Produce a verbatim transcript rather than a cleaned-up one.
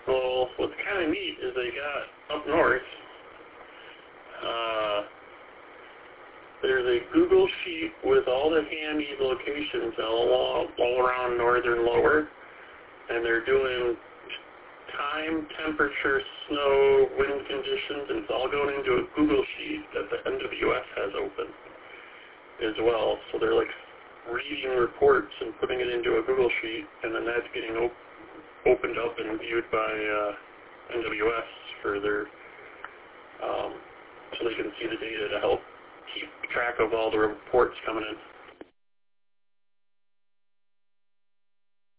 Well, what's kind of neat is they got up north, uh, there's a Google sheet with all the handy locations all, along, all around northern lower, and they're doing time, temperature, snow, wind conditions, and it's all going into a Google sheet that the N W S has open as well. So they're like reading reports and putting it into a Google sheet, and then that's getting op- opened up and viewed by uh, N W S for their, um, so they can see the data to help keep track of all the reports coming in.